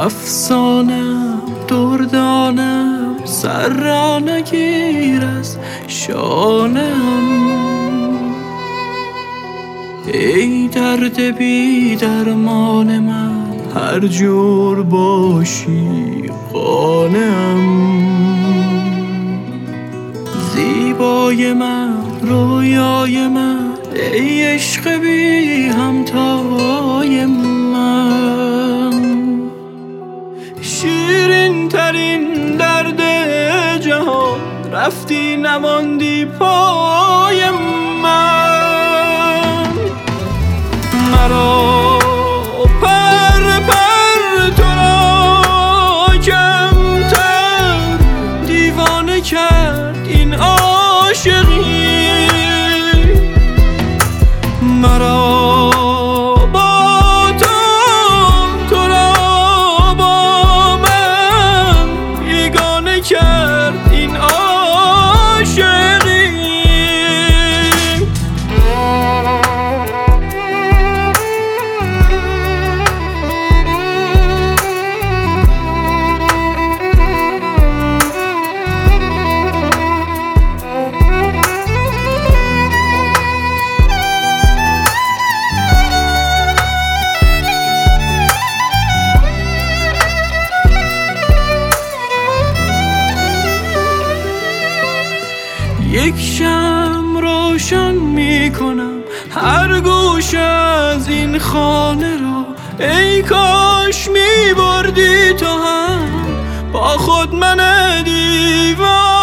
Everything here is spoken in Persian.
افسانم دردانم سر را نگیر از شانم. ای درد بی درمان من هر جور باشی قانم. زیبای من رویای من ای عشق بی همتای من. شیرین ترین درد جهان رفتی نماندی پای من. مرا پر پر تو را کمتر دیوانه کرد این عاشقی. مرا با تو را با من بیگانه کرد این عاشقی. یک شمع روشن می کنم هر گوشه از این خانه را. ای کاش می بردی تو هم با خود من دیوانه